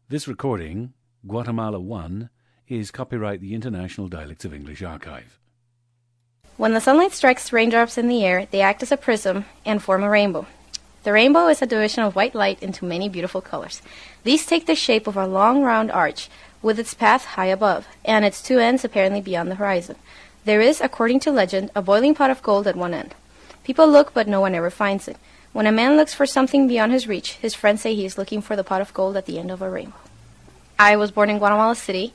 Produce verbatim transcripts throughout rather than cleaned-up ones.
This recording, Guatemala one, is copyright the International Dialects of English Archive. When the sunlight strikes raindrops in the air, they act as a prism and form a rainbow. The rainbow is a division of white light into many beautiful colors. These take the shape of a long round arch, with its path high above, and its two ends apparently beyond the horizon. There is, according to legend, a boiling pot of gold at one end. People look, but no one ever finds it. When a man looks for something beyond his reach, his friends say he is looking for the pot of gold at the end of a rainbow. I was born in Guatemala City,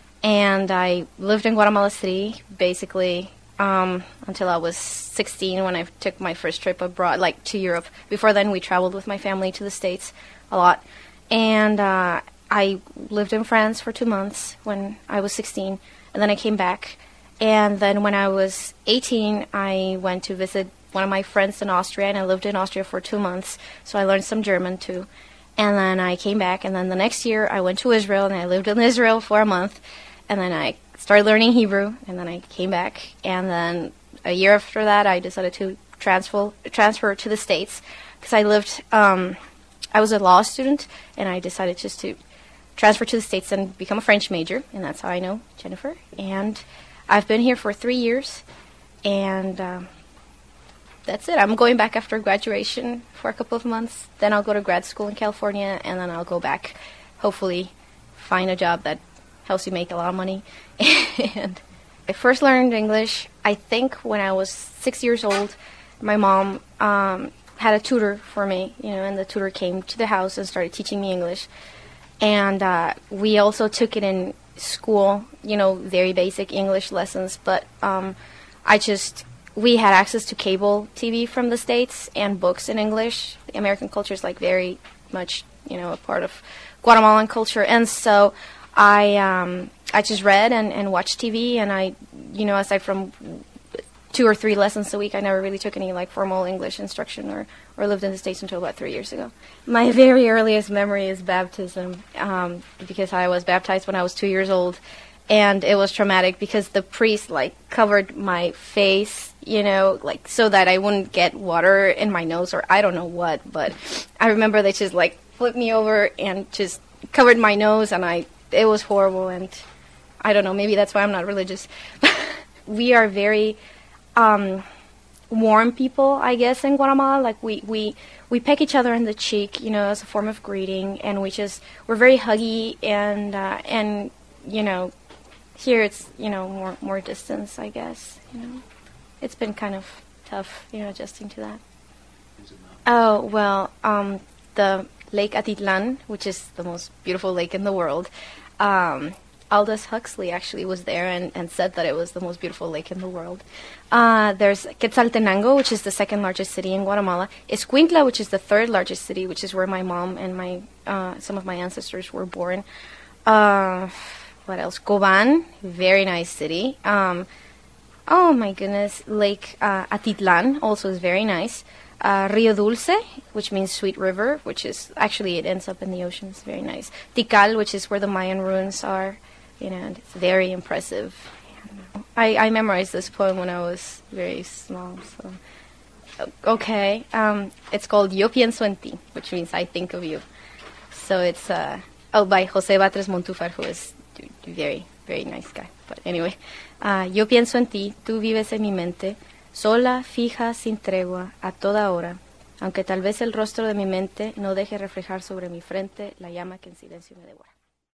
and I lived in Guatemala City basically um, until I was sixteen when I took my first trip abroad, like to Europe. Before then, we traveled with my family to the States a lot. And uh, I lived in France for two months when I was sixteen, and then I came back. And then when I was eighteen, I went to visit one of my friends in Austria, and I lived in Austria for two months, so I learned some German too. And then I came back, and then the next year I went to Israel, and I lived in Israel for a month, and then I started learning Hebrew, and then I came back, and then a year after that I decided to transfer transfer to the States, because I lived, um, I was a law student, and I decided just to transfer to the States and become a French major, and that's how I know Jennifer. And I've been here for three years, and um, that's it. I'm going back after graduation for a couple of months. Then I'll go to grad school in California, and then I'll go back, hopefully find a job that helps you make a lot of money. And I first learned English, I think, when I was six years old. My mom um, had a tutor for me, you know, and the tutor came to the house and started teaching me English. And uh, we also took it in school, you know, very basic English lessons, but um, I just... we had access to cable T V from the States and books in English. The American culture is like very much, you know, a part of Guatemalan culture. And so I um, I just read and, and watched T V, and I, you know, aside from two or three lessons a week, I never really took any like formal English instruction or, or lived in the States until about three years ago. My very earliest memory is baptism, um, because I was baptized when I was two years old. And it was traumatic because the priest, like, covered my face, you know, like, so that I wouldn't get water in my nose or I don't know what. But I remember they just, like, flipped me over and just covered my nose, and I, it was horrible. And I don't know, maybe that's why I'm not religious. We are very um, warm people, I guess, in Guatemala. Like, we, we, we peck each other in the cheek, you know, as a form of greeting. And we just, we're very huggy and, uh, and you know, here it's, you know, more more distance, I guess, you know. It's been kind of tough, you know, adjusting to that. Oh, well, um, the Lake Atitlan, which is the most beautiful lake in the world, um, Aldous Huxley actually was there and, and said that it was the most beautiful lake in the world. Uh, there's Quetzaltenango, which is the second largest city in Guatemala. Escuintla, which is the third largest city, which is where my mom and my uh, some of my ancestors were born. Uh... What else? Coban, very nice city. Um, oh my goodness, Lake uh, Atitlan also is very nice. Uh, Rio Dulce, which means sweet river, which is actually it ends up in the ocean. It's very nice. Tikal, which is where the Mayan ruins are, you know, and it's very impressive. I, I memorized this poem when I was very small. So okay, um, it's called Yo pienso en ti, which means I think of you. So it's uh, oh by José Batres Montúfar, who is very, very nice guy. But anyway, uh, yo pienso en ti, tú vives en mi mente, sola, fija, sin tregua, a toda hora, aunque tal vez el rostro de mi mente no deje reflejar sobre mi frente la llama que en silencio me devora.